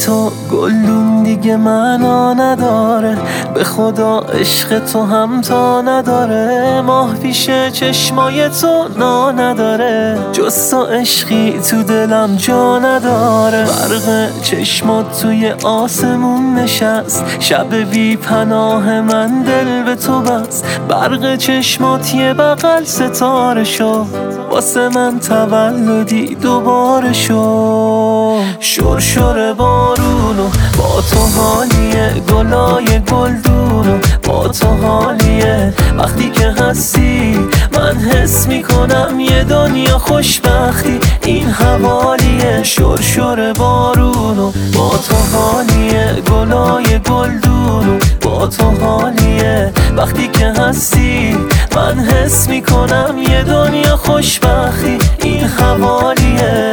تو گلدون دیگه معنا نداره، به خدا عشق تو همتا نداره. ماه پیش چشمای تو نا نداره، جز تو عشقی تو دلم جا نداره. برق چشمات توی آسمون نشست، شب بی پناه من دل به تو بست. برق چشمات یه بغل ستاره شد، واسه من تولدی دوباره شد. شرشر بارونو با تو حالیه، گلای گلدونو با تو حالیه. وقتی که هستی من حس میکنم یه دنیا خوشبختی این حوالیه. شرشر بارونو با تو حالیه، گلای گلدونو با تو حالیه. وقتی که هستی من حس میکنم یه دنیا خوشبختی این حوالیه.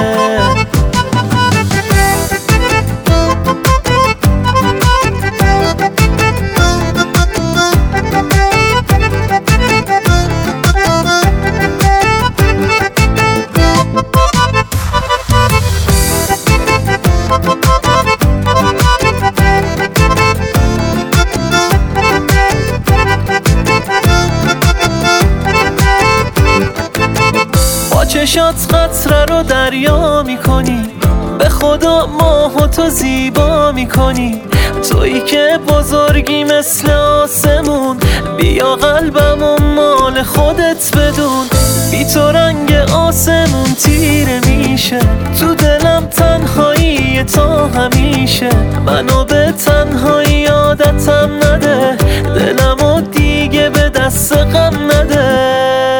چشات قطره رو دریا میکنی، به خدا ماهو تو زیبا میکنی. تویی که بزرگی مثل آسمون، بیا قلبمو مال خودت بدون. بی تو رنگ آسمون تیره میشه، تو دلم تنهایی تا همیشه. منو به تنهایی عادتم نده، دلمو دیگه به دست غم نده.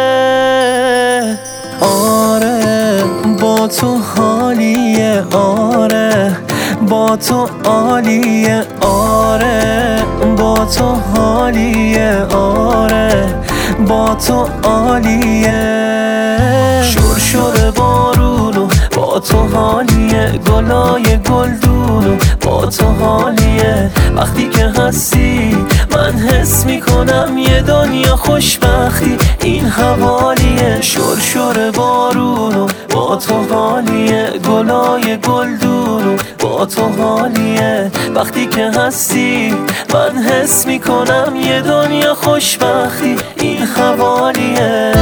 آره با تو حالیه، آره با تو عالیه، آره با تو حالیه، آره با تو عالیه. شرشر بارونو با تو حالیه، گلای گلدونو با تو حالیه. وقتی که هستی من حس میکنم یه دنیا خوشبختی این حوالیه. شرشر بارونو با تو حالیه، گلای گلدونو با تو حالیه. وقتی که هستی من حس میکنم یه دنیا خوشبختی این حوالیه.